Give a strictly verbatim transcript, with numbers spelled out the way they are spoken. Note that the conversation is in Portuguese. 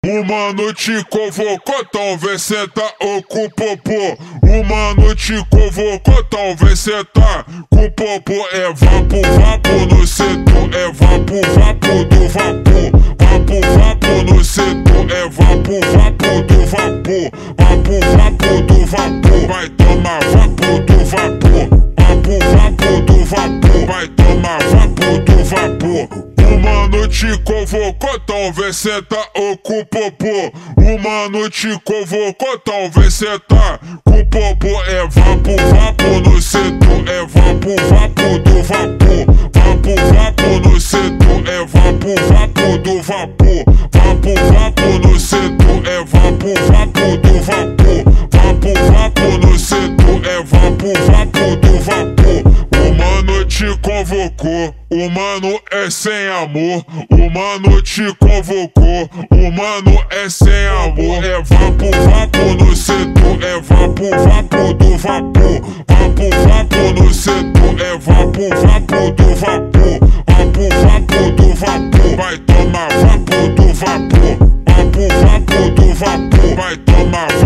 O mano te convocou, então vem sentar o cu popô. O mano te convocou, então vem sentar com o popô. É vapo, vapo no setor, é vapo, vapo do vapor. Vapo, vapo no setor, é vapo, vapo do vapor. Vapo, vapo do vapor, vai tomar vapo do vapor. Vapo, vapo do vapor, vai tomar vapo do vapor. O mano te convocou, então vem sentar o cu popô. O mano te convocou, então vem sentar com o popô. É vapo, vapo no setor, é vapo, vapo do vapor. Vapo, vapo no setor, é vapo, vapo do vapor. Vapo, vapo no setor, é vapo, vapo do vapor. Vapo, vapo no setor, é vapo, vapo do vapor. O mano te convocou, o mano é sem amor. O mano te convocou, o mano é sem amor. É vapo, vapo no setor, é vapo, vapo do vapor. Vapo, vapo no setor, é vapo, vapo do vapor. Vapo, vapo do vapor, vai tomar vapo do vapor. Vapo, vapo do vapor, vai tomar